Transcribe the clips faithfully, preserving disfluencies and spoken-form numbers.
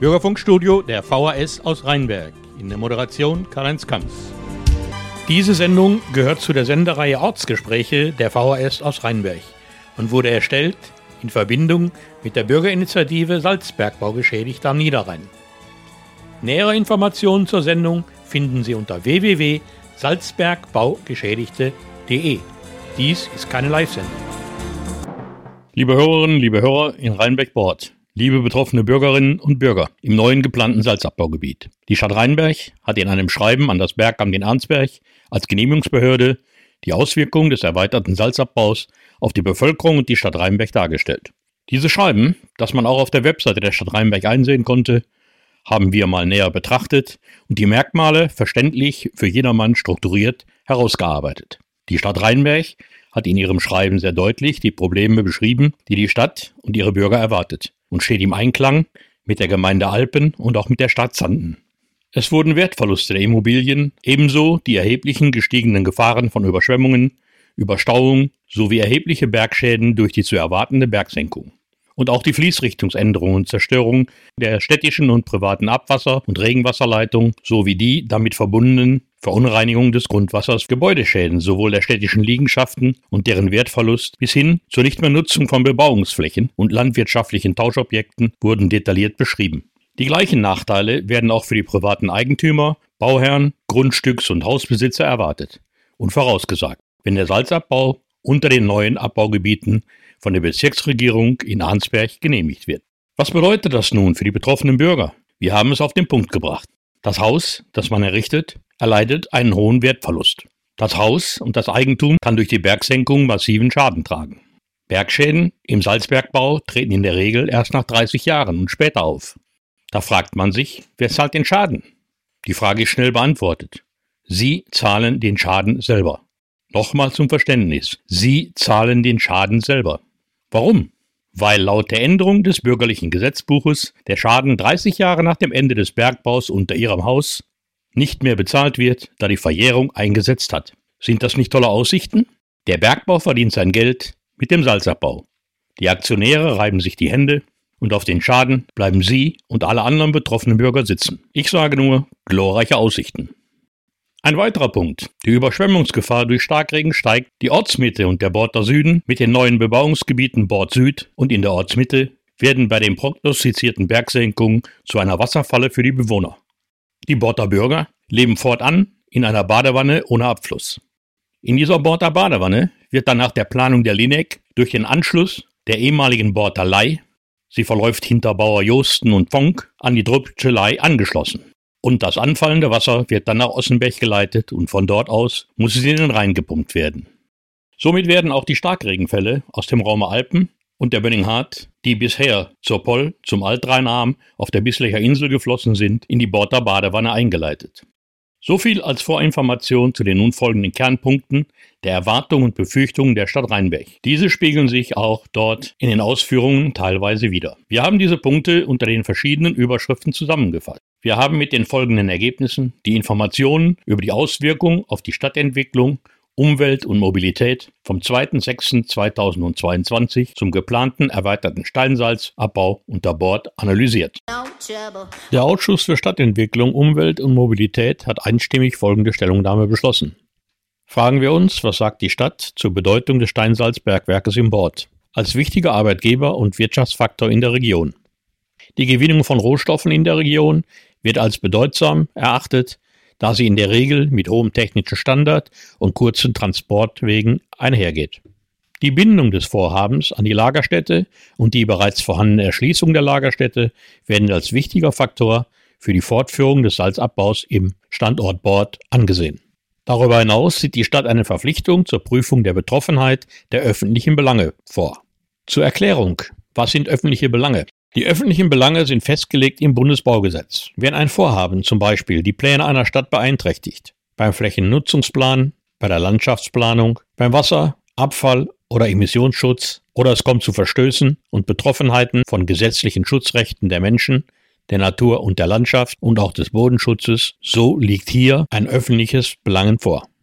Bürgerfunkstudio der V H S aus Rheinberg. In der Moderation Karl-Heinz Kamps. Diese Sendung gehört zu der Sendereihe Ortsgespräche der V H S aus Rheinberg und wurde erstellt in Verbindung mit der Bürgerinitiative Salzbergbau geschädigt am Niederrhein. Nähere Informationen zur Sendung finden Sie unter w w w punkt salzbergbaugeschädigte punkt de. Dies ist keine Live-Sendung. Liebe Hörerinnen, liebe Hörer in Rheinberg-Bord, liebe betroffene Bürgerinnen und Bürger im neuen geplanten Salzabbaugebiet. Die Stadt Rheinberg hat in einem Schreiben an das Bergamt in Arnsberg als Genehmigungsbehörde die Auswirkungen des erweiterten Salzabbaus auf die Bevölkerung und die Stadt Rheinberg dargestellt. Dieses Schreiben, das man auch auf der Webseite der Stadt Rheinberg einsehen konnte, haben wir mal näher betrachtet und die Merkmale verständlich für jedermann strukturiert herausgearbeitet. Die Stadt Rheinberg hat in ihrem Schreiben sehr deutlich die Probleme beschrieben, die die Stadt und ihre Bürger erwartet und steht im Einklang mit der Gemeinde Alpen und auch mit der Stadt Sanden. Es wurden Wertverluste der Immobilien, ebenso die erheblichen gestiegenen Gefahren von Überschwemmungen, Überstauung sowie erhebliche Bergschäden durch die zu erwartende Bergsenkung. Und auch die Fließrichtungsänderung und Zerstörung der städtischen und privaten Abwasser- und Regenwasserleitungen sowie die damit verbundenen Verunreinigungen des Grundwassers, Gebäudeschäden sowohl der städtischen Liegenschaften und deren Wertverlust bis hin zur Nichtmehrnutzung von Bebauungsflächen und landwirtschaftlichen Tauschobjekten wurden detailliert beschrieben. Die gleichen Nachteile werden auch für die privaten Eigentümer, Bauherren, Grundstücks- und Hausbesitzer erwartet und vorausgesagt, wenn der Salzabbau unter den neuen Abbaugebieten von der Bezirksregierung in Arnsberg genehmigt wird. Was bedeutet das nun für die betroffenen Bürger? Wir haben es auf den Punkt gebracht. Das Haus, das man errichtet, erleidet einen hohen Wertverlust. Das Haus und das Eigentum kann durch die Bergsenkung massiven Schaden tragen. Bergschäden im Salzbergbau treten in der Regel erst nach dreißig Jahren und später auf. Da fragt man sich, wer zahlt den Schaden? Die Frage ist schnell beantwortet. Sie zahlen den Schaden selber. Nochmal zum Verständnis. Sie zahlen den Schaden selber. Warum? Weil laut der Änderung des bürgerlichen Gesetzbuches der Schaden dreißig Jahre nach dem Ende des Bergbaus unter Ihrem Haus nicht mehr bezahlt wird, da die Verjährung eingesetzt hat. Sind das nicht tolle Aussichten? Der Bergbau verdient sein Geld mit dem Salzabbau. Die Aktionäre reiben sich die Hände und auf den Schaden bleiben Sie und alle anderen betroffenen Bürger sitzen. Ich sage nur, glorreiche Aussichten. Ein weiterer Punkt. Die Überschwemmungsgefahr durch Starkregen steigt. Die Ortsmitte und der Border Süden mit den neuen Bebauungsgebieten Bord Süd und in der Ortsmitte werden bei den prognostizierten Bergsenkungen zu einer Wasserfalle für die Bewohner. Die Border Bürger leben fortan in einer Badewanne ohne Abfluss. In dieser Border Badewanne wird dann nach der Planung der Linek durch den Anschluss der ehemaligen Border Lei, sie verläuft hinter Bauer Josten und Fonk, an die Drübsche Lei angeschlossen. Und das anfallende Wasser wird dann nach Ossenberg geleitet und von dort aus muss es in den Rhein gepumpt werden. Somit werden auch die Starkregenfälle aus dem Raume Alpen und der Bönninghardt, die bisher zur Poll, zum Altrheinarm auf der Bislecher Insel geflossen sind, in die Border Badewanne eingeleitet. So viel als Vorinformation zu den nun folgenden Kernpunkten der Erwartungen und Befürchtungen der Stadt Rheinberg. Diese spiegeln sich auch dort in den Ausführungen teilweise wider. Wir haben diese Punkte unter den verschiedenen Überschriften zusammengefasst. Wir haben mit den folgenden Ergebnissen die Informationen über die Auswirkungen auf die Stadtentwicklung, Umwelt und Mobilität vom zweiter sechster zweitausendzweiundzwanzig zum geplanten erweiterten Steinsalzabbau unter Bord analysiert. Der Ausschuss für Stadtentwicklung, Umwelt und Mobilität hat einstimmig folgende Stellungnahme beschlossen. Fragen wir uns, was sagt die Stadt zur Bedeutung des Steinsalzbergwerkes im Bord als wichtiger Arbeitgeber und Wirtschaftsfaktor in der Region. Die Gewinnung von Rohstoffen in der Region wird als bedeutsam erachtet, da sie in der Regel mit hohem technischen Standard und kurzen Transportwegen einhergeht. Die Bindung des Vorhabens an die Lagerstätte und die bereits vorhandene Erschließung der Lagerstätte werden als wichtiger Faktor für die Fortführung des Salzabbaus im Standort Bord angesehen. Darüber hinaus sieht die Stadt eine Verpflichtung zur Prüfung der Betroffenheit der öffentlichen Belange vor. Zur Erklärung, was sind öffentliche Belange? Die öffentlichen Belange sind festgelegt im Bundesbaugesetz. Wenn ein Vorhaben zum Beispiel die Pläne einer Stadt beeinträchtigt, beim Flächennutzungsplan, bei der Landschaftsplanung, beim Wasser-, Abfall- oder Emissionsschutz oder es kommt zu Verstößen und Betroffenheiten von gesetzlichen Schutzrechten der Menschen, der Natur und der Landschaft und auch des Bodenschutzes, so liegt hier ein öffentliches Belangen vor.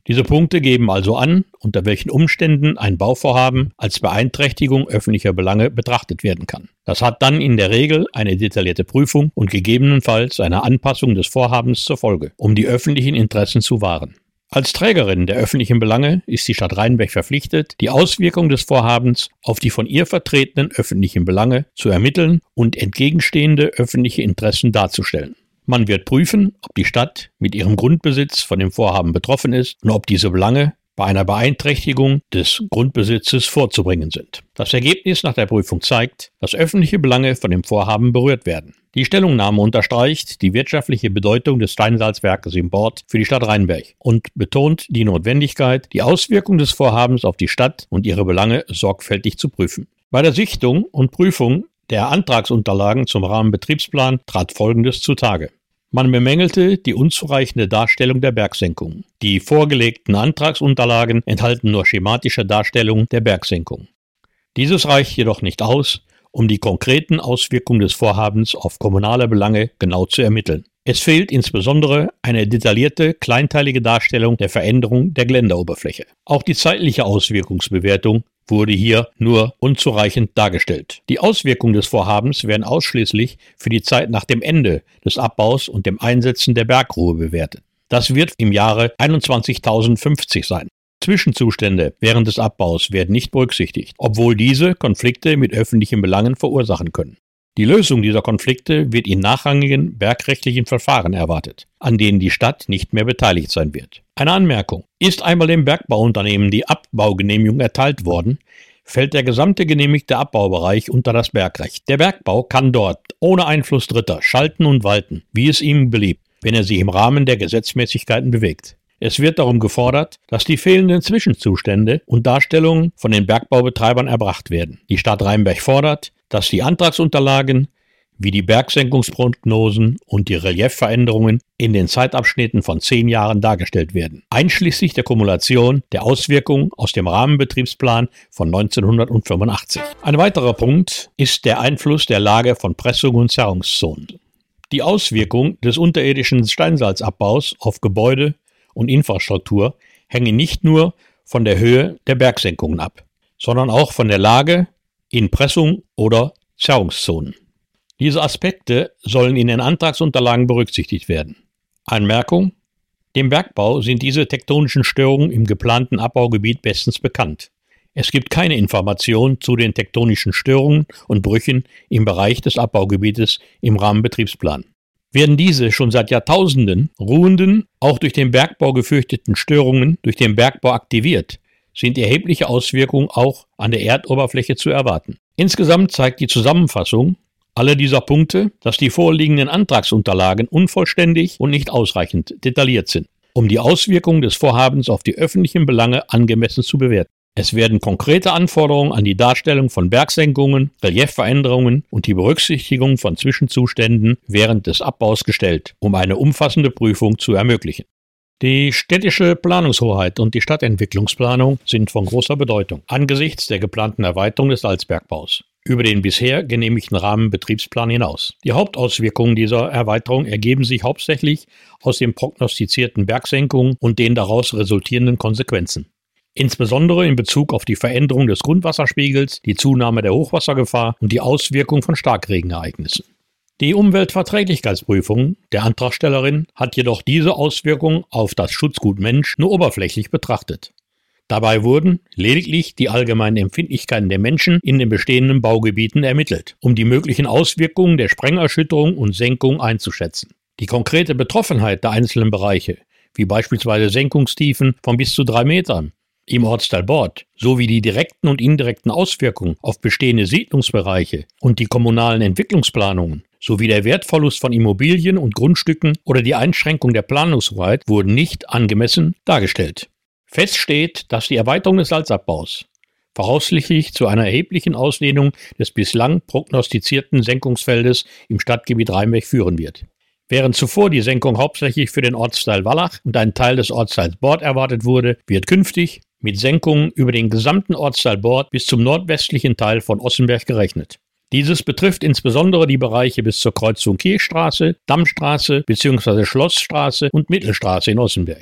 Diese Punkte geben also an, unter welchen Umständen ein Bauvorhaben als Beeinträchtigung öffentlicher Belange betrachtet werden kann. Das hat dann in der Regel eine detaillierte Prüfung und gegebenenfalls eine Anpassung des Vorhabens zur Folge, um die öffentlichen Interessen zu wahren. Als Trägerin der öffentlichen Belange ist die Stadt Rheinberg verpflichtet, die Auswirkungen des Vorhabens auf die von ihr vertretenen öffentlichen Belange zu ermitteln und entgegenstehende öffentliche Interessen darzustellen. Man wird prüfen, ob die Stadt mit ihrem Grundbesitz von dem Vorhaben betroffen ist und ob diese Belange bei einer Beeinträchtigung des Grundbesitzes vorzubringen sind. Das Ergebnis nach der Prüfung zeigt, dass öffentliche Belange von dem Vorhaben berührt werden. Die Stellungnahme unterstreicht die wirtschaftliche Bedeutung des Steinsalzwerkes im Bord für die Stadt Rheinberg und betont die Notwendigkeit, die Auswirkungen des Vorhabens auf die Stadt und ihre Belange sorgfältig zu prüfen. Bei der Sichtung und Prüfung der Antragsunterlagen zum Rahmenbetriebsplan trat Folgendes zutage. Man bemängelte die unzureichende Darstellung der Bergsenkung. Die vorgelegten Antragsunterlagen enthalten nur schematische Darstellungen der Bergsenkung. Dieses reicht jedoch nicht aus, um die konkreten Auswirkungen des Vorhabens auf kommunale Belange genau zu ermitteln. Es fehlt insbesondere eine detaillierte, kleinteilige Darstellung der Veränderung der Geländeoberfläche. Auch die zeitliche Auswirkungsbewertung wurde hier nur unzureichend dargestellt. Die Auswirkungen des Vorhabens werden ausschließlich für die Zeit nach dem Ende des Abbaus und dem Einsetzen der Bergruhe bewertet. Das wird im Jahre einundzwanzigtausendfünfzig sein. Zwischenzustände während des Abbaus werden nicht berücksichtigt, obwohl diese Konflikte mit öffentlichen Belangen verursachen können. Die Lösung dieser Konflikte wird in nachrangigen bergrechtlichen Verfahren erwartet, an denen die Stadt nicht mehr beteiligt sein wird. Eine Anmerkung: Ist einmal dem Bergbauunternehmen die Abbaugenehmigung erteilt worden, fällt der gesamte genehmigte Abbaubereich unter das Bergrecht. Der Bergbau kann dort ohne Einfluss Dritter schalten und walten, wie es ihm beliebt, wenn er sich im Rahmen der Gesetzmäßigkeiten bewegt. Es wird darum gefordert, dass die fehlenden Zwischenzustände und Darstellungen von den Bergbaubetreibern erbracht werden. Die Stadt Rheinberg fordert, dass die Antragsunterlagen wie die Bergsenkungsprognosen und die Reliefveränderungen in den Zeitabschnitten von zehn Jahren dargestellt werden, einschließlich der Kumulation der Auswirkungen aus dem Rahmenbetriebsplan von neunzehnhundertfünfundachtzig. Ein weiterer Punkt ist der Einfluss der Lage von Pressung- und Zerrungszonen. Die Auswirkung des unterirdischen Steinsalzabbaus auf Gebäude und Infrastruktur hängen nicht nur von der Höhe der Bergsenkungen ab, sondern auch von der Lage in Pressung- oder Zerrungszonen. Diese Aspekte sollen in den Antragsunterlagen berücksichtigt werden. Anmerkung: Dem Bergbau sind diese tektonischen Störungen im geplanten Abbaugebiet bestens bekannt. Es gibt keine Information zu den tektonischen Störungen und Brüchen im Bereich des Abbaugebietes im Rahmenbetriebsplan. Werden diese schon seit Jahrtausenden ruhenden, auch durch den Bergbau gefürchteten Störungen durch den Bergbau aktiviert, sind erhebliche Auswirkungen auch an der Erdoberfläche zu erwarten. Insgesamt zeigt die Zusammenfassung aller dieser Punkte, dass die vorliegenden Antragsunterlagen unvollständig und nicht ausreichend detailliert sind, um die Auswirkungen des Vorhabens auf die öffentlichen Belange angemessen zu bewerten. Es werden konkrete Anforderungen an die Darstellung von Bergsenkungen, Reliefveränderungen und die Berücksichtigung von Zwischenzuständen während des Abbaus gestellt, um eine umfassende Prüfung zu ermöglichen. Die städtische Planungshoheit und die Stadtentwicklungsplanung sind von großer Bedeutung angesichts der geplanten Erweiterung des Salzbergbaus über den bisher genehmigten Rahmenbetriebsplan hinaus. Die Hauptauswirkungen dieser Erweiterung ergeben sich hauptsächlich aus den prognostizierten Bergsenkungen und den daraus resultierenden Konsequenzen. Insbesondere in Bezug auf die Veränderung des Grundwasserspiegels, die Zunahme der Hochwassergefahr und die Auswirkung von Starkregenereignissen. Die Umweltverträglichkeitsprüfung der Antragstellerin hat jedoch diese Auswirkungen auf das Schutzgut Mensch nur oberflächlich betrachtet. Dabei wurden lediglich die allgemeinen Empfindlichkeiten der Menschen in den bestehenden Baugebieten ermittelt, um die möglichen Auswirkungen der Sprengerschütterung und Senkung einzuschätzen. Die konkrete Betroffenheit der einzelnen Bereiche, wie beispielsweise Senkungstiefen von bis zu drei Metern, im Ortsteil Bord, sowie die direkten und indirekten Auswirkungen auf bestehende Siedlungsbereiche und die kommunalen Entwicklungsplanungen, sowie der Wertverlust von Immobilien und Grundstücken oder die Einschränkung der Planungshoheit wurden nicht angemessen dargestellt. Fest steht, dass die Erweiterung des Salzabbaus voraussichtlich zu einer erheblichen Ausdehnung des bislang prognostizierten Senkungsfeldes im Stadtgebiet Rheinberg führen wird. Während zuvor die Senkung hauptsächlich für den Ortsteil Wallach und einen Teil des Ortsteils Bord erwartet wurde, wird künftig mit Senkungen über den gesamten Ortsteil Bord bis zum nordwestlichen Teil von Ossenberg gerechnet. Dieses betrifft insbesondere die Bereiche bis zur Kreuzung Kirchstraße, Dammstraße bzw. Schlossstraße und Mittelstraße in Ossenberg.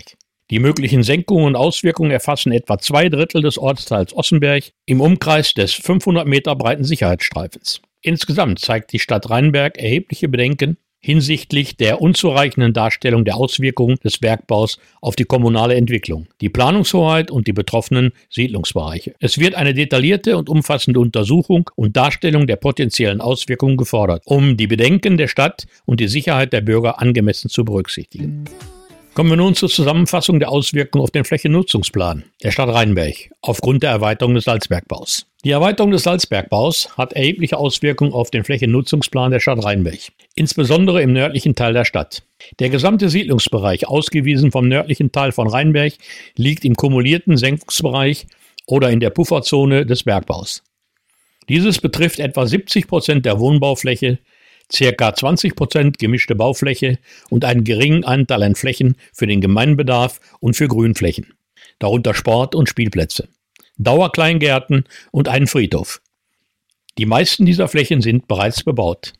Die möglichen Senkungen und Auswirkungen erfassen etwa zwei Drittel des Ortsteils Ossenberg im Umkreis des fünfhundert Meter breiten Sicherheitsstreifens. Insgesamt zeigt die Stadt Rheinberg erhebliche Bedenken hinsichtlich der unzureichenden Darstellung der Auswirkungen des Bergbaus auf die kommunale Entwicklung, die Planungshoheit und die betroffenen Siedlungsbereiche. Es wird eine detaillierte und umfassende Untersuchung und Darstellung der potenziellen Auswirkungen gefordert, um die Bedenken der Stadt und die Sicherheit der Bürger angemessen zu berücksichtigen. Kommen wir nun zur Zusammenfassung der Auswirkungen auf den Flächennutzungsplan der Stadt Rheinberg aufgrund der Erweiterung des Salzbergbaus. Die Erweiterung des Salzbergbaus hat erhebliche Auswirkungen auf den Flächennutzungsplan der Stadt Rheinberg, insbesondere im nördlichen Teil der Stadt. Der gesamte Siedlungsbereich, ausgewiesen vom nördlichen Teil von Rheinberg, liegt im kumulierten Senkungsbereich oder in der Pufferzone des Bergbaus. Dieses betrifft etwa siebzig Prozent der Wohnbaufläche, ca. zwanzig Prozent gemischte Baufläche und einen geringen Anteil an Flächen für den Gemeinbedarf und für Grünflächen, darunter Sport- und Spielplätze, Dauerkleingärten und einen Friedhof. Die meisten dieser Flächen sind bereits bebaut.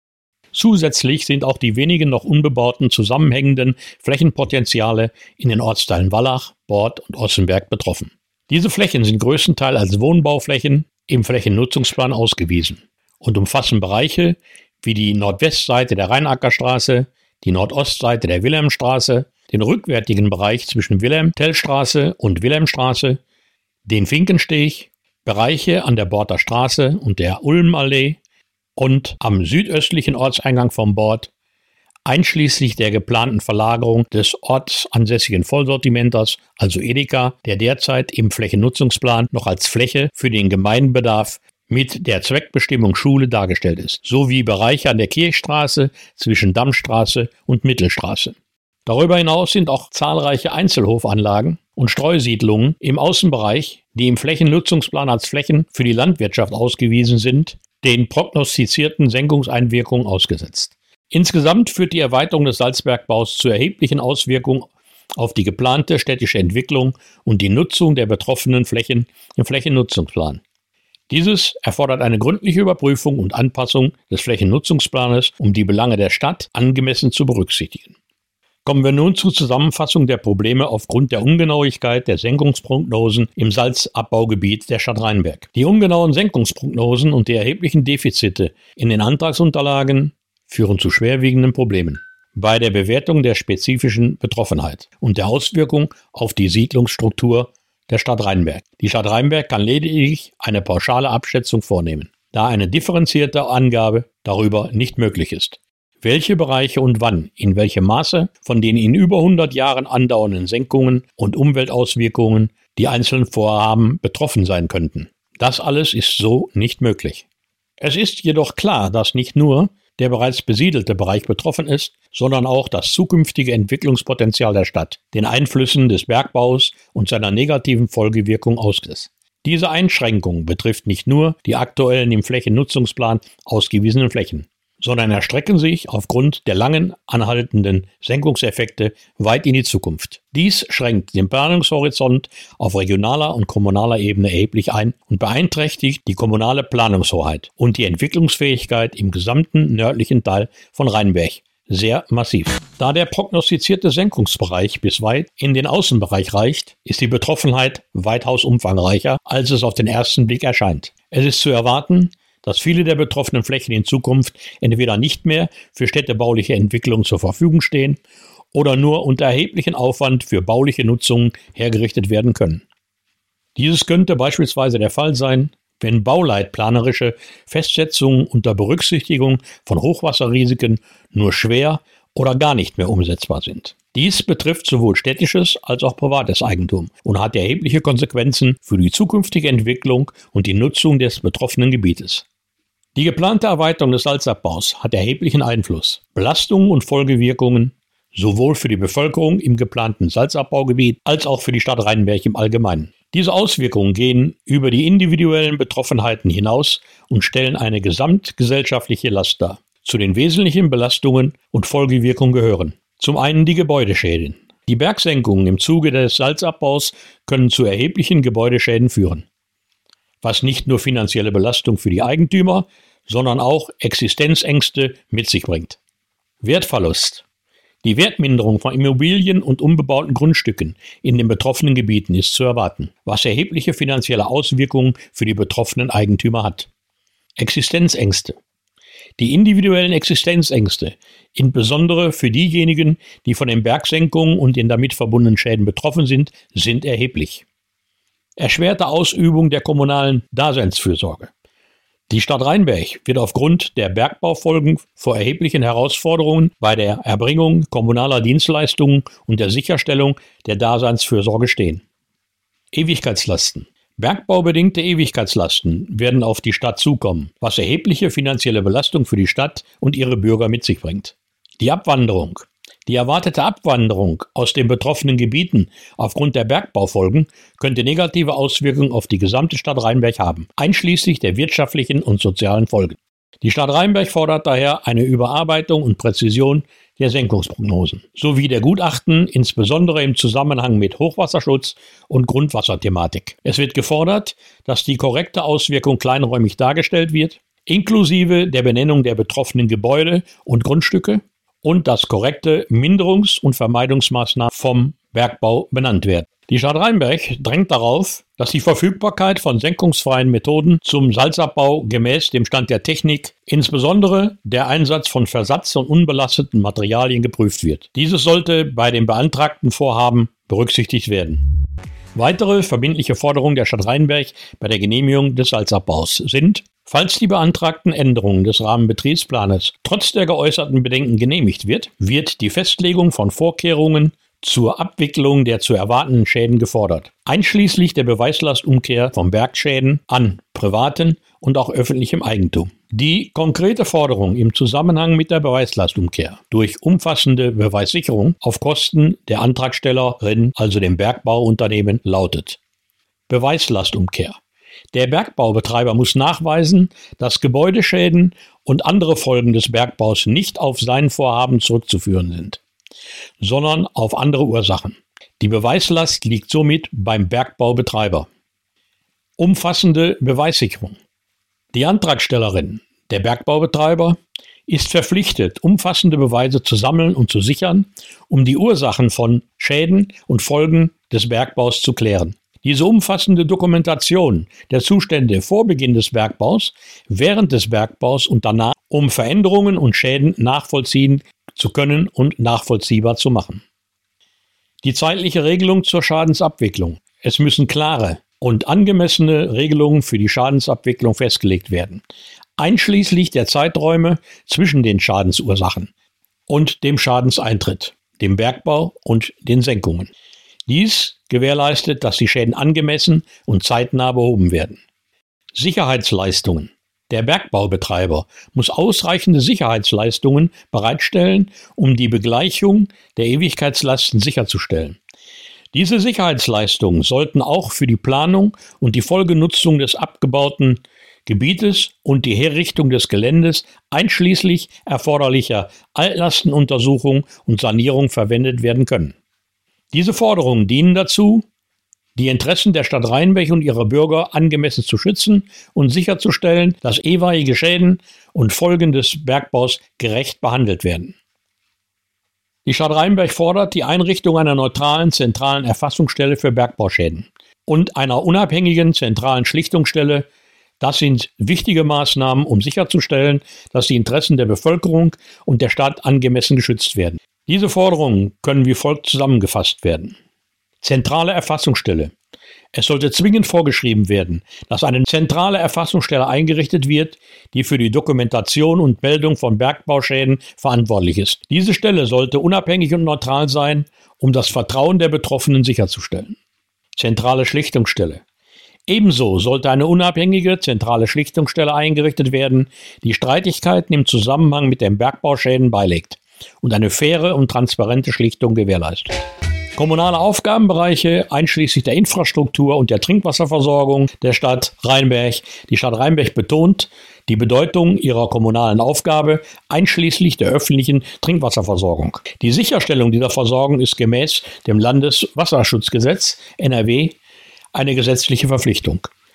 Zusätzlich sind auch die wenigen noch unbebauten zusammenhängenden Flächenpotenziale in den Ortsteilen Wallach, Bord und Ossenberg betroffen. Diese Flächen sind größtenteils als Wohnbauflächen im Flächennutzungsplan ausgewiesen und umfassen Bereiche wie die Nordwestseite der Rheinackerstraße, die Nordostseite der Wilhelmstraße, den rückwärtigen Bereich zwischen Wilhelm-Tell-Straße und Wilhelmstraße, den Finkensteg, Bereiche an der Border Straße und der Ulmallee und am südöstlichen Ortseingang vom Bord, einschließlich der geplanten Verlagerung des ortsansässigen Vollsortimenters, also Edeka, der derzeit im Flächennutzungsplan noch als Fläche für den Gemeinbedarf mit der Zweckbestimmung Schule dargestellt ist, sowie Bereiche an der Kirchstraße zwischen Dammstraße und Mittelstraße. Darüber hinaus sind auch zahlreiche Einzelhofanlagen und Streusiedlungen im Außenbereich, die im Flächennutzungsplan als Flächen für die Landwirtschaft ausgewiesen sind, den prognostizierten Senkungseinwirkungen ausgesetzt. Insgesamt führt die Erweiterung des Salzbergbaus zu erheblichen Auswirkungen auf die geplante städtische Entwicklung und die Nutzung der betroffenen Flächen im Flächennutzungsplan. Dieses erfordert eine gründliche Überprüfung und Anpassung des Flächennutzungsplanes, um die Belange der Stadt angemessen zu berücksichtigen. Kommen wir nun zur Zusammenfassung der Probleme aufgrund der Ungenauigkeit der Senkungsprognosen im Salzabbaugebiet der Stadt Rheinberg. Die ungenauen Senkungsprognosen und die erheblichen Defizite in den Antragsunterlagen führen zu schwerwiegenden Problemen bei der Bewertung der spezifischen Betroffenheit und der Auswirkung auf die Siedlungsstruktur der Stadt Rheinberg. Die Stadt Rheinberg kann lediglich eine pauschale Abschätzung vornehmen, da eine differenzierte Angabe darüber nicht möglich ist. Welche Bereiche und wann, in welchem Maße von den in über hundert Jahren andauernden Senkungen und Umweltauswirkungen die einzelnen Vorhaben betroffen sein könnten. Das alles ist so nicht möglich. Es ist jedoch klar, dass nicht nur der bereits besiedelte Bereich betroffen ist, sondern auch das zukünftige Entwicklungspotenzial der Stadt, den Einflüssen des Bergbaus und seiner negativen Folgewirkung ausgesetzt. Diese Einschränkung betrifft nicht nur die aktuellen im Flächennutzungsplan ausgewiesenen Flächen, sondern erstrecken sich aufgrund der langen anhaltenden Senkungseffekte weit in die Zukunft. Dies schränkt den Planungshorizont auf regionaler und kommunaler Ebene erheblich ein und beeinträchtigt die kommunale Planungshoheit und die Entwicklungsfähigkeit im gesamten nördlichen Teil von Rheinberg sehr massiv. Da der prognostizierte Senkungsbereich bis weit in den Außenbereich reicht, ist die Betroffenheit weitaus umfangreicher, als es auf den ersten Blick erscheint. Es ist zu erwarten, dass viele der betroffenen Flächen in Zukunft entweder nicht mehr für städtebauliche Entwicklung zur Verfügung stehen oder nur unter erheblichem Aufwand für bauliche Nutzungen hergerichtet werden können. Dieses könnte beispielsweise der Fall sein, wenn bauleitplanerische Festsetzungen unter Berücksichtigung von Hochwasserrisiken nur schwer oder gar nicht mehr umsetzbar sind. Dies betrifft sowohl städtisches als auch privates Eigentum und hat erhebliche Konsequenzen für die zukünftige Entwicklung und die Nutzung des betroffenen Gebietes. Die geplante Erweiterung des Salzabbaus hat erheblichen Einfluss, Belastungen und Folgewirkungen sowohl für die Bevölkerung im geplanten Salzabbaugebiet als auch für die Stadt Rheinberg im Allgemeinen. Diese Auswirkungen gehen über die individuellen Betroffenheiten hinaus und stellen eine gesamtgesellschaftliche Last dar. Zu den wesentlichen Belastungen und Folgewirkungen gehören zum einen die Gebäudeschäden. Die Bergsenkungen im Zuge des Salzabbaus können zu erheblichen Gebäudeschäden führen, was nicht nur finanzielle Belastung für die Eigentümer, sondern auch Existenzängste mit sich bringt. Wertverlust. Die Wertminderung von Immobilien und unbebauten Grundstücken in den betroffenen Gebieten ist zu erwarten, was erhebliche finanzielle Auswirkungen für die betroffenen Eigentümer hat. Existenzängste. Die individuellen Existenzängste, insbesondere für diejenigen, die von den Bergsenkungen und den damit verbundenen Schäden betroffen sind, sind erheblich. Erschwerte Ausübung der kommunalen Daseinsfürsorge. Die Stadt Rheinberg wird aufgrund der Bergbaufolgen vor erheblichen Herausforderungen bei der Erbringung kommunaler Dienstleistungen und der Sicherstellung der Daseinsfürsorge stehen. Ewigkeitslasten. Bergbaubedingte Ewigkeitslasten werden auf die Stadt zukommen, was erhebliche finanzielle Belastung für die Stadt und ihre Bürger mit sich bringt. Die Abwanderung. Die erwartete Abwanderung aus den betroffenen Gebieten aufgrund der Bergbaufolgen könnte negative Auswirkungen auf die gesamte Stadt Rheinberg haben, einschließlich der wirtschaftlichen und sozialen Folgen. Die Stadt Rheinberg fordert daher eine Überarbeitung und Präzision der Senkungsprognosen sowie der Gutachten, insbesondere im Zusammenhang mit Hochwasserschutz und Grundwasserthematik. Es wird gefordert, dass die korrekte Auswirkung kleinräumig dargestellt wird, inklusive der Benennung der betroffenen Gebäude und Grundstücke, und dass korrekte Minderungs- und Vermeidungsmaßnahmen vom Bergbau benannt werden. Die Stadt Rheinberg drängt darauf, dass die Verfügbarkeit von senkungsfreien Methoden zum Salzabbau gemäß dem Stand der Technik, insbesondere der Einsatz von Versatz- und unbelasteten Materialien, geprüft wird. Dieses sollte bei den beantragten Vorhaben berücksichtigt werden. Weitere verbindliche Forderungen der Stadt Rheinberg bei der Genehmigung des Salzabbaus sind: Falls die beantragten Änderungen des Rahmenbetriebsplanes trotz der geäußerten Bedenken genehmigt wird, wird die Festlegung von Vorkehrungen zur Abwicklung der zu erwartenden Schäden gefordert, einschließlich der Beweislastumkehr von Bergschäden an privaten und auch öffentlichem Eigentum. Die konkrete Forderung im Zusammenhang mit der Beweislastumkehr durch umfassende Beweissicherung auf Kosten der Antragstellerin, also dem Bergbauunternehmen, lautet: Beweislastumkehr. Der Bergbaubetreiber muss nachweisen, dass Gebäudeschäden und andere Folgen des Bergbaus nicht auf sein Vorhaben zurückzuführen sind, sondern auf andere Ursachen. Die Beweislast liegt somit beim Bergbaubetreiber. Umfassende Beweissicherung. Die Antragstellerin, der Bergbaubetreiber, ist verpflichtet, umfassende Beweise zu sammeln und zu sichern, um die Ursachen von Schäden und Folgen des Bergbaus zu klären. Diese umfassende Dokumentation der Zustände vor Beginn des Bergbaus, während des Bergbaus und danach, um Veränderungen und Schäden nachvollziehen zu können und nachvollziehbar zu machen. Die zeitliche Regelung zur Schadensabwicklung. Es müssen klare und angemessene Regelungen für die Schadensabwicklung festgelegt werden, einschließlich der Zeiträume zwischen den Schadensursachen und dem Schadenseintritt, dem Bergbau und den Senkungen. Dies gewährleistet, dass die Schäden angemessen und zeitnah behoben werden. Sicherheitsleistungen. Der Bergbaubetreiber muss ausreichende Sicherheitsleistungen bereitstellen, um die Begleichung der Ewigkeitslasten sicherzustellen. Diese Sicherheitsleistungen sollten auch für die Planung und die Folgenutzung des abgebauten Gebietes und die Herrichtung des Geländes einschließlich erforderlicher Altlastenuntersuchung und Sanierung verwendet werden können. Diese Forderungen dienen dazu, die Interessen der Stadt Rheinberg und ihrer Bürger angemessen zu schützen und sicherzustellen, dass etwaige Schäden und Folgen des Bergbaus gerecht behandelt werden. Die Stadt Rheinberg fordert die Einrichtung einer neutralen zentralen Erfassungsstelle für Bergbauschäden und einer unabhängigen zentralen Schlichtungsstelle. Das sind wichtige Maßnahmen, um sicherzustellen, dass die Interessen der Bevölkerung und der Stadt angemessen geschützt werden. Diese Forderungen können wie folgt zusammengefasst werden. Zentrale Erfassungsstelle. Es sollte zwingend vorgeschrieben werden, dass eine zentrale Erfassungsstelle eingerichtet wird, die für die Dokumentation und Meldung von Bergbauschäden verantwortlich ist. Diese Stelle sollte unabhängig und neutral sein, um das Vertrauen der Betroffenen sicherzustellen. Zentrale Schlichtungsstelle. Ebenso sollte eine unabhängige zentrale Schlichtungsstelle eingerichtet werden, die Streitigkeiten im Zusammenhang mit den Bergbauschäden beilegt und eine faire und transparente Schlichtung gewährleistet. Kommunale Aufgabenbereiche einschließlich der Infrastruktur und der Trinkwasserversorgung der Stadt Rheinberg. Die Stadt Rheinberg betont die Bedeutung ihrer kommunalen Aufgabe einschließlich der öffentlichen Trinkwasserversorgung. Die Sicherstellung dieser Versorgung ist gemäß dem Landeswasserschutzgesetz N R W eine gesetzliche Verpflichtung.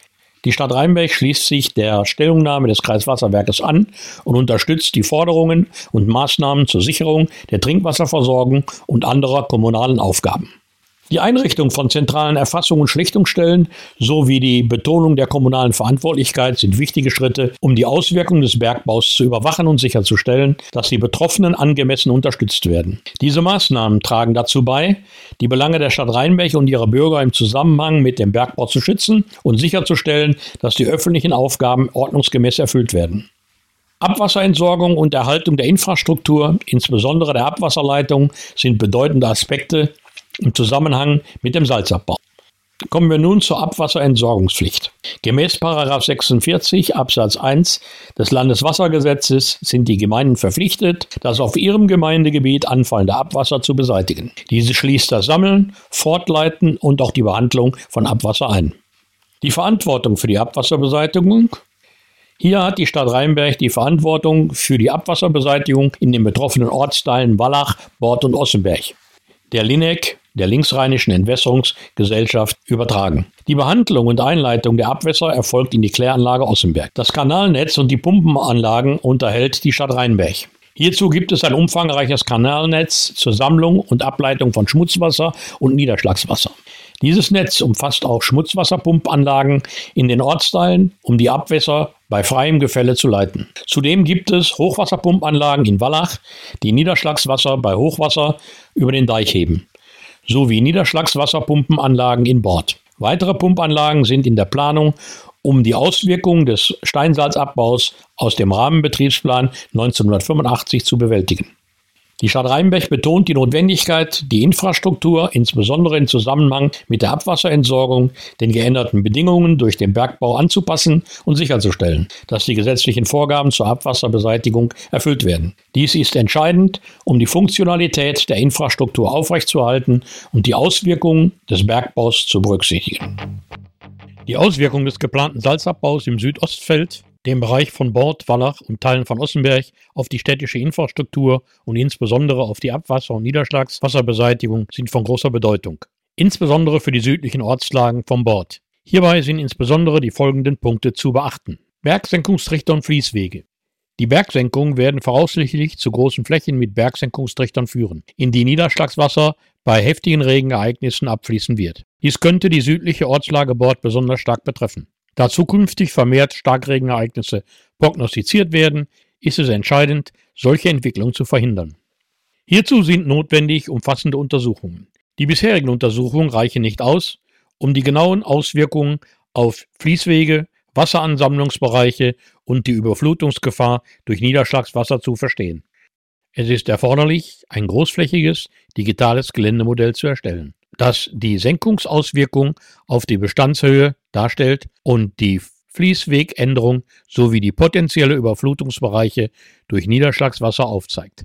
Die Stadt Rheinberg schließt sich der Stellungnahme des Kreiswasserwerkes an und unterstützt die Forderungen und Maßnahmen zur Sicherung der Trinkwasserversorgung und anderer kommunalen Aufgaben. Die Einrichtung von zentralen Erfassungs- und Schlichtungsstellen sowie die Betonung der kommunalen Verantwortlichkeit sind wichtige Schritte, um die Auswirkungen des Bergbaus zu überwachen und sicherzustellen, dass die Betroffenen angemessen unterstützt werden. Diese Maßnahmen tragen dazu bei, die Belange der Stadt Rheinberg und ihrer Bürger im Zusammenhang mit dem Bergbau zu schützen und sicherzustellen, dass die öffentlichen Aufgaben ordnungsgemäß erfüllt werden. Abwasserentsorgung und Erhaltung der Infrastruktur, insbesondere der Abwasserleitung, sind bedeutende Aspekte im Zusammenhang mit dem Salzabbau. Kommen wir nun zur Abwasserentsorgungspflicht. Gemäß Paragraph sechsundvierzig Absatz eins des Landeswassergesetzes sind die Gemeinden verpflichtet, das auf ihrem Gemeindegebiet anfallende Abwasser zu beseitigen. Diese schließt das Sammeln, Fortleiten und auch die Behandlung von Abwasser ein. Die Verantwortung für die Abwasserbeseitigung. Hier hat die Stadt Rheinberg die Verantwortung für die Abwasserbeseitigung in den betroffenen Ortsteilen Wallach, Bort und Ossenberg der L I N E C, der Linksrheinischen Entwässerungsgesellschaft, übertragen. Die Behandlung und Einleitung der Abwässer erfolgt in die Kläranlage Ossenberg. Das Kanalnetz und die Pumpenanlagen unterhält die Stadt Rheinberg. Hierzu gibt es ein umfangreiches Kanalnetz zur Sammlung und Ableitung von Schmutzwasser und Niederschlagswasser. Dieses Netz umfasst auch Schmutzwasserpumpanlagen in den Ortsteilen, um die Abwässer bei freiem Gefälle zu leiten. Zudem gibt es Hochwasserpumpanlagen in Wallach, die Niederschlagswasser bei Hochwasser über den Deich heben, sowie Niederschlagswasserpumpenanlagen in Bort. Weitere Pumpanlagen sind in der Planung, um die Auswirkungen des Steinsalzabbaus aus dem Rahmenbetriebsplan neunzehnhundertfünfundachtzig zu bewältigen. Die Stadt Rheinberg betont die Notwendigkeit, die Infrastruktur, insbesondere im Zusammenhang mit der Abwasserentsorgung, den geänderten Bedingungen durch den Bergbau anzupassen und sicherzustellen, dass die gesetzlichen Vorgaben zur Abwasserbeseitigung erfüllt werden. Dies ist entscheidend, um die Funktionalität der Infrastruktur aufrechtzuerhalten und die Auswirkungen des Bergbaus zu berücksichtigen. Die Auswirkungen des geplanten Salzabbaus im Südostfeld, dem Bereich von Bort, Wallach und Teilen von Ossenberg auf die städtische Infrastruktur und insbesondere auf die Abwasser- und Niederschlagswasserbeseitigung sind von großer Bedeutung. Insbesondere für die südlichen Ortslagen von Bort. Hierbei sind insbesondere die folgenden Punkte zu beachten. Bergsenkungstrichter und Fließwege. Die Bergsenkungen werden voraussichtlich zu großen Flächen mit Bergsenkungstrichtern führen, in die Niederschlagswasser bei heftigen Regenereignissen abfließen wird. Dies könnte die südliche Ortslage Bort besonders stark betreffen. Da zukünftig vermehrt Starkregenereignisse prognostiziert werden, ist es entscheidend, solche Entwicklungen zu verhindern. Hierzu sind notwendig umfassende Untersuchungen. Die bisherigen Untersuchungen reichen nicht aus, um die genauen Auswirkungen auf Fließwege, Wasseransammlungsbereiche und die Überflutungsgefahr durch Niederschlagswasser zu verstehen. Es ist erforderlich, ein großflächiges, digitales Geländemodell zu erstellen, das die Senkungsauswirkung auf die Bestandshöhe darstellt und die Fließwegänderung sowie die potenzielle Überflutungsbereiche durch Niederschlagswasser aufzeigt.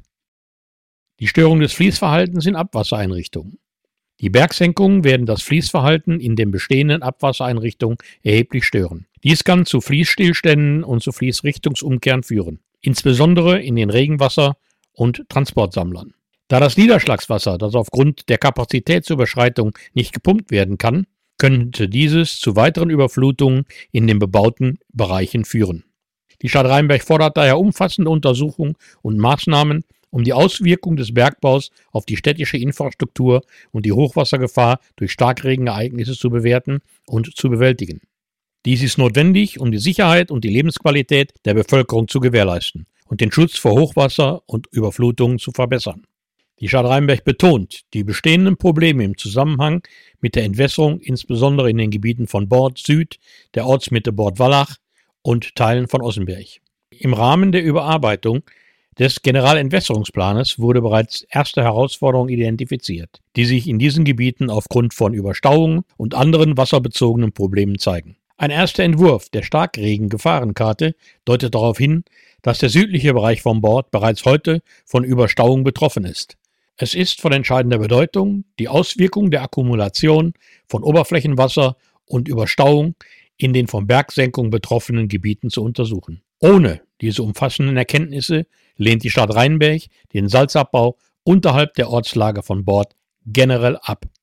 Die Störung des Fließverhaltens in Abwassereinrichtungen. Die Bergsenkungen werden das Fließverhalten in den bestehenden Abwassereinrichtungen erheblich stören. Dies kann zu Fließstillständen und zu Fließrichtungsumkehren führen, insbesondere in den Regenwasser- und Transportsammlern. Da das Niederschlagswasser, das aufgrund der Kapazitätsüberschreitung nicht gepumpt werden kann, könnte dieses zu weiteren Überflutungen in den bebauten Bereichen führen. Die Stadt Rheinberg fordert daher umfassende Untersuchungen und Maßnahmen, um die Auswirkungen des Bergbaus auf die städtische Infrastruktur und die Hochwassergefahr durch Starkregenereignisse zu bewerten und zu bewältigen. Dies ist notwendig, um die Sicherheit und die Lebensqualität der Bevölkerung zu gewährleisten und den Schutz vor Hochwasser und Überflutungen zu verbessern. Die Stadt Rheinberg betont die bestehenden Probleme im Zusammenhang mit der Entwässerung, insbesondere in den Gebieten von Bort Süd, der Ortsmitte Bort-Wallach und Teilen von Ossenberg. Im Rahmen der Überarbeitung des Generalentwässerungsplanes wurde bereits erste Herausforderungen identifiziert, die sich in diesen Gebieten aufgrund von Überstauungen und anderen wasserbezogenen Problemen zeigen. Ein erster Entwurf der Starkregen-Gefahrenkarte deutet darauf hin, dass der südliche Bereich von Bort bereits heute von Überstauung betroffen ist. Es ist von entscheidender Bedeutung, die Auswirkungen der Akkumulation von Oberflächenwasser und Überstauung in den von Bergsenkung betroffenen Gebieten zu untersuchen. Ohne diese umfassenden Erkenntnisse lehnt die Stadt Rheinberg den Salzabbau unterhalb der Ortslage von Bort generell ab.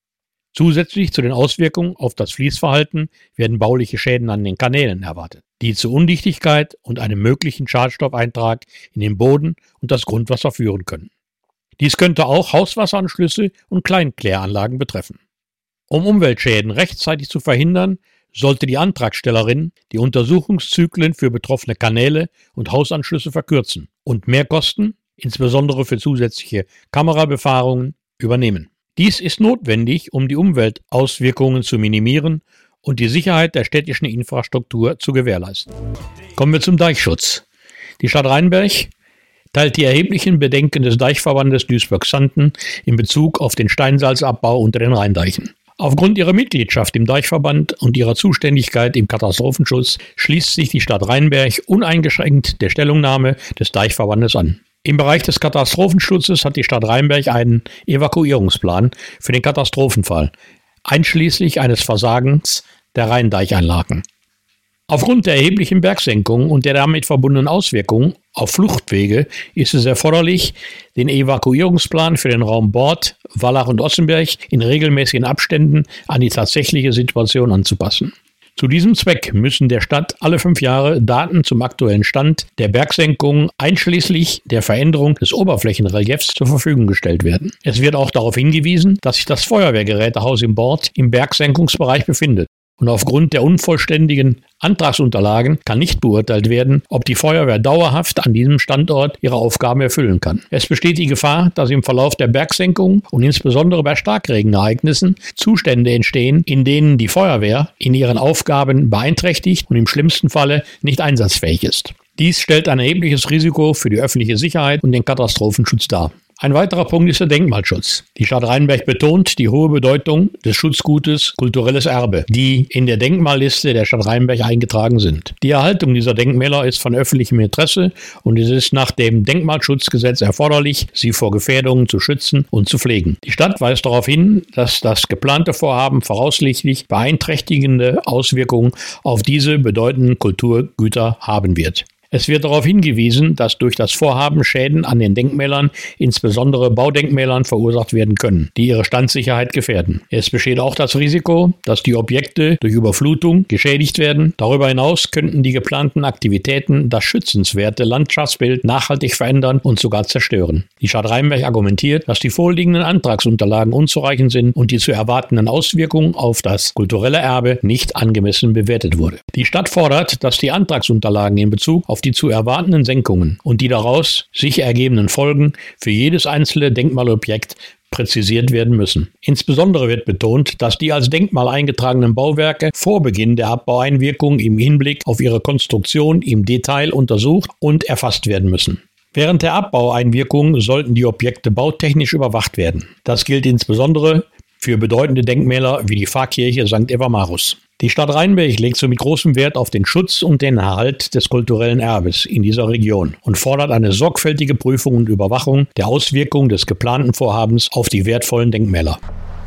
Zusätzlich zu den Auswirkungen auf das Fließverhalten werden bauliche Schäden an den Kanälen erwartet, die zu Undichtigkeit und einem möglichen Schadstoffeintrag in den Boden und das Grundwasser führen können. Dies könnte auch Hauswasseranschlüsse und Kleinkläranlagen betreffen. Um Umweltschäden rechtzeitig zu verhindern, sollte die Antragstellerin die Untersuchungszyklen für betroffene Kanäle und Hausanschlüsse verkürzen und Mehrkosten, insbesondere für zusätzliche Kamerabefahrungen, übernehmen. Dies ist notwendig, um die Umweltauswirkungen zu minimieren und die Sicherheit der städtischen Infrastruktur zu gewährleisten. Kommen wir zum Deichschutz. Die Stadt Rheinberg teilt die erheblichen Bedenken des Deichverbandes Duisburg-Xanten in Bezug auf den Steinsalzabbau unter den Rheindeichen. Aufgrund ihrer Mitgliedschaft im Deichverband und ihrer Zuständigkeit im Katastrophenschutz schließt sich die Stadt Rheinberg uneingeschränkt der Stellungnahme des Deichverbandes an. Im Bereich des Katastrophenschutzes hat die Stadt Rheinberg einen Evakuierungsplan für den Katastrophenfall, einschließlich eines Versagens der Rheindeichanlagen. Aufgrund der erheblichen Bergsenkung und der damit verbundenen Auswirkungen auf Fluchtwege ist es erforderlich, den Evakuierungsplan für den Raum Bord, Wallach und Ossenberg in regelmäßigen Abständen an die tatsächliche Situation anzupassen. Zu diesem Zweck müssen der Stadt alle fünf Jahre Daten zum aktuellen Stand der Bergsenkung einschließlich der Veränderung des Oberflächenreliefs zur Verfügung gestellt werden. Es wird auch darauf hingewiesen, dass sich das Feuerwehrgerätehaus im Bord im Bergsenkungsbereich befindet. Und aufgrund der unvollständigen Antragsunterlagen kann nicht beurteilt werden, ob die Feuerwehr dauerhaft an diesem Standort ihre Aufgaben erfüllen kann. Es besteht die Gefahr, dass im Verlauf der Bergsenkung und insbesondere bei Starkregenereignissen Zustände entstehen, in denen die Feuerwehr in ihren Aufgaben beeinträchtigt und im schlimmsten Falle nicht einsatzfähig ist. Dies stellt ein erhebliches Risiko für die öffentliche Sicherheit und den Katastrophenschutz dar. Ein weiterer Punkt ist der Denkmalschutz. Die Stadt Rheinberg betont die hohe Bedeutung des Schutzgutes kulturelles Erbe, die in der Denkmalliste der Stadt Rheinberg eingetragen sind. Die Erhaltung dieser Denkmäler ist von öffentlichem Interesse und es ist nach dem Denkmalschutzgesetz erforderlich, sie vor Gefährdungen zu schützen und zu pflegen. Die Stadt weist darauf hin, dass das geplante Vorhaben voraussichtlich beeinträchtigende Auswirkungen auf diese bedeutenden Kulturgüter haben wird. Es wird darauf hingewiesen, dass durch das Vorhaben Schäden an den Denkmälern, insbesondere Baudenkmälern, verursacht werden können, die ihre Standsicherheit gefährden. Es besteht auch das Risiko, dass die Objekte durch Überflutung geschädigt werden. Darüber hinaus könnten die geplanten Aktivitäten das schützenswerte Landschaftsbild nachhaltig verändern und sogar zerstören. Die Stadt Rheinberg argumentiert, dass die vorliegenden Antragsunterlagen unzureichend sind und die zu erwartenden Auswirkungen auf das kulturelle Erbe nicht angemessen bewertet wurde. Die Stadt fordert, dass die Antragsunterlagen in Bezug auf die zu erwartenden Senkungen und die daraus sich ergebenden Folgen für jedes einzelne Denkmalobjekt präzisiert werden müssen. Insbesondere wird betont, dass die als Denkmal eingetragenen Bauwerke vor Beginn der Abbaueinwirkung im Hinblick auf ihre Konstruktion im Detail untersucht und erfasst werden müssen. Während der Abbaueinwirkung sollten die Objekte bautechnisch überwacht werden. Das gilt insbesondere für bedeutende Denkmäler wie die Pfarrkirche Sankt Evamarus. Die Stadt Rheinberg legt somit großen Wert auf den Schutz und den Erhalt des kulturellen Erbes in dieser Region und fordert eine sorgfältige Prüfung und Überwachung der Auswirkungen des geplanten Vorhabens auf die wertvollen Denkmäler.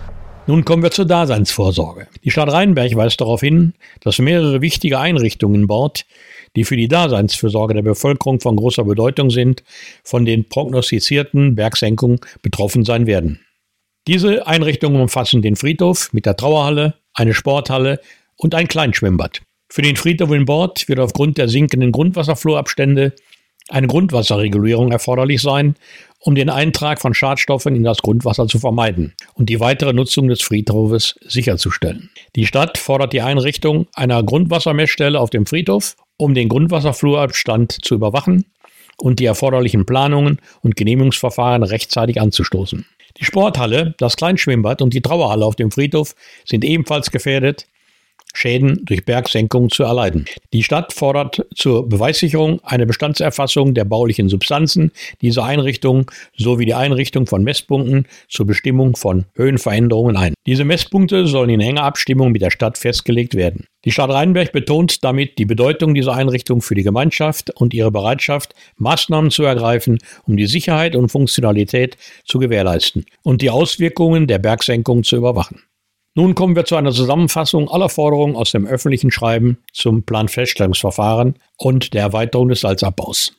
Nun kommen wir zur Daseinsvorsorge. Die Stadt Rheinberg weist darauf hin, dass mehrere wichtige Einrichtungen in Bord, die für die Daseinsvorsorge der Bevölkerung von großer Bedeutung sind, von den prognostizierten Bergsenkungen betroffen sein werden. Diese Einrichtungen umfassen den Friedhof mit der Trauerhalle, eine Sporthalle und ein Kleinschwimmbad. Für den Friedhof in Bord wird aufgrund der sinkenden Grundwasserflurabstände eine Grundwasserregulierung erforderlich sein, um den Eintrag von Schadstoffen in das Grundwasser zu vermeiden und die weitere Nutzung des Friedhofes sicherzustellen. Die Stadt fordert die Einrichtung einer Grundwassermessstelle auf dem Friedhof, um den Grundwasserflurabstand zu überwachen und die erforderlichen Planungen und Genehmigungsverfahren rechtzeitig anzustoßen. Die Sporthalle, das Kleinschwimmbad und die Trauerhalle auf dem Friedhof sind ebenfalls gefährdet, Schäden durch Bergsenkung zu erleiden. Die Stadt fordert zur Beweissicherung eine Bestandserfassung der baulichen Substanzen dieser Einrichtungen sowie die Einrichtung von Messpunkten zur Bestimmung von Höhenveränderungen ein. Diese Messpunkte sollen in enger Abstimmung mit der Stadt festgelegt werden. Die Stadt Rheinberg betont damit die Bedeutung dieser Einrichtung für die Gemeinschaft und ihre Bereitschaft, Maßnahmen zu ergreifen, um die Sicherheit und Funktionalität zu gewährleisten und die Auswirkungen der Bergsenkung zu überwachen. Nun kommen wir zu einer Zusammenfassung aller Forderungen aus dem öffentlichen Schreiben zum Planfeststellungsverfahren und der Erweiterung des Salzabbaus.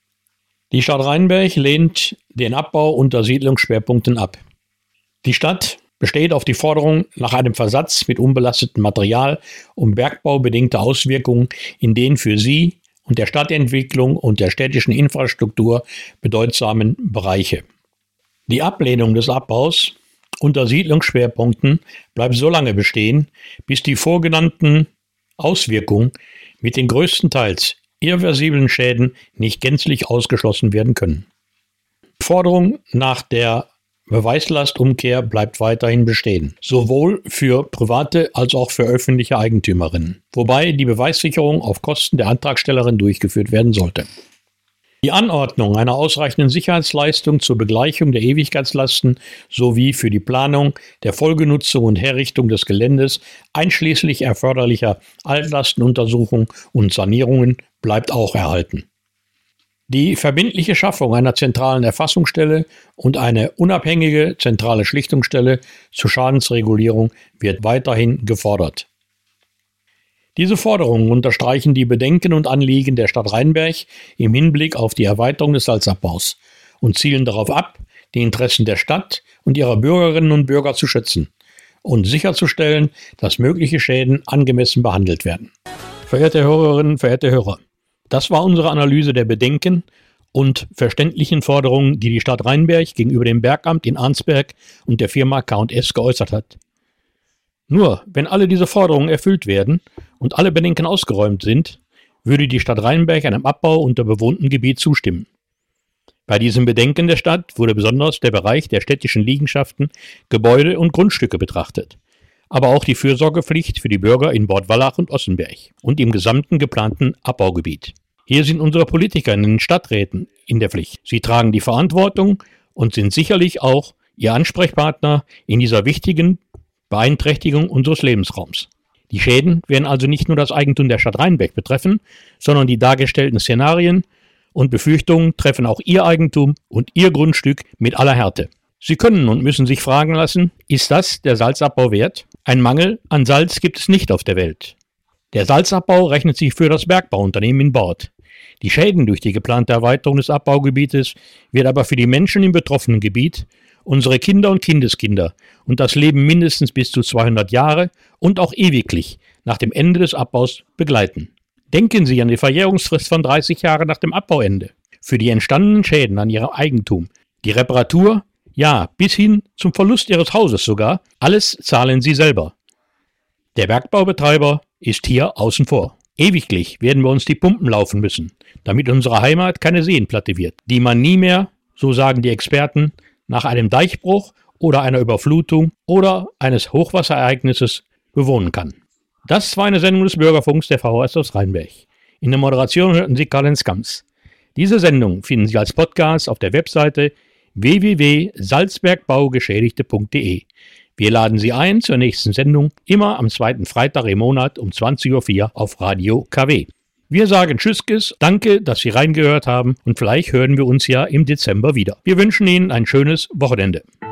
Die Stadt Rheinberg lehnt den Abbau unter Siedlungsschwerpunkten ab. Die Stadt besteht auf die Forderung nach einem Versatz mit unbelastetem Material, um bergbaubedingte Auswirkungen in den für sie und der Stadtentwicklung und der städtischen Infrastruktur bedeutsamen Bereiche. Die Ablehnung des Abbaus unter Siedlungsschwerpunkten bleibt so lange bestehen, bis die vorgenannten Auswirkungen mit den größtenteils irreversiblen Schäden nicht gänzlich ausgeschlossen werden können. Die Forderung nach der Beweislastumkehr bleibt weiterhin bestehen, sowohl für private als auch für öffentliche Eigentümerinnen, wobei die Beweissicherung auf Kosten der Antragstellerin durchgeführt werden sollte. Die Anordnung einer ausreichenden Sicherheitsleistung zur Begleichung der Ewigkeitslasten sowie für die Planung der Folgenutzung und Herrichtung des Geländes einschließlich erforderlicher Altlastenuntersuchungen und Sanierungen bleibt auch erhalten. Die verbindliche Schaffung einer zentralen Erfassungsstelle und eine unabhängige zentrale Schlichtungsstelle zur Schadensregulierung wird weiterhin gefordert. Diese Forderungen unterstreichen die Bedenken und Anliegen der Stadt Rheinberg im Hinblick auf die Erweiterung des Salzabbaus und zielen darauf ab, die Interessen der Stadt und ihrer Bürgerinnen und Bürger zu schützen und sicherzustellen, dass mögliche Schäden angemessen behandelt werden. Verehrte Hörerinnen, verehrte Hörer, das war unsere Analyse der Bedenken und verständlichen Forderungen, die die Stadt Rheinberg gegenüber dem Bergamt in Arnsberg und der Firma K und S geäußert hat. Nur, wenn alle diese Forderungen erfüllt werden und alle Bedenken ausgeräumt sind, würde die Stadt Rheinberg einem Abbau unter bewohntem Gebiet zustimmen. Bei diesem Bedenken der Stadt wurde besonders der Bereich der städtischen Liegenschaften, Gebäude und Grundstücke betrachtet, aber auch die Fürsorgepflicht für die Bürger in Bordwallach und Ossenberg und im gesamten geplanten Abbaugebiet. Hier sind unsere Politiker in den Stadträten in der Pflicht. Sie tragen die Verantwortung und sind sicherlich auch Ihr Ansprechpartner in dieser wichtigen Beeinträchtigung unseres Lebensraums. Die Schäden werden also nicht nur das Eigentum der Stadt Rheinberg betreffen, sondern die dargestellten Szenarien und Befürchtungen treffen auch Ihr Eigentum und Ihr Grundstück mit aller Härte. Sie können und müssen sich fragen lassen, ist das der Salzabbau wert? Ein Mangel an Salz gibt es nicht auf der Welt. Der Salzabbau rechnet sich für das Bergbauunternehmen in Bord. Die Schäden durch die geplante Erweiterung des Abbaugebietes wird aber für die Menschen im betroffenen Gebiet, unsere Kinder und Kindeskinder und das Leben mindestens bis zu zweihundert Jahre und auch ewiglich nach dem Ende des Abbaus begleiten. Denken Sie an die Verjährungsfrist von dreißig Jahren nach dem Abbauende. Für die entstandenen Schäden an Ihrem Eigentum, die Reparatur, ja, bis hin zum Verlust Ihres Hauses sogar, alles zahlen Sie selber. Der Bergbaubetreiber ist hier außen vor. Ewiglich werden wir uns die Pumpen laufen müssen, damit unsere Heimat keine Seenplatte wird, die man nie mehr, so sagen die Experten, nach einem Deichbruch oder einer Überflutung oder eines Hochwasserereignisses bewohnen kann. Das war eine Sendung des Bürgerfunks der V H S aus Rheinberg. In der Moderation hörten Sie Karl-Heinz Kamps. Diese Sendung finden Sie als Podcast auf der Webseite w w w punkt salzbergbaugeschädigte punkt d e. Wir laden Sie ein zur nächsten Sendung, immer am zweiten Freitag im Monat um zwanzig Uhr vier auf Radio K W. Wir sagen Tschüsskes, danke, dass Sie reingehört haben und vielleicht hören wir uns ja im Dezember wieder. Wir wünschen Ihnen ein schönes Wochenende.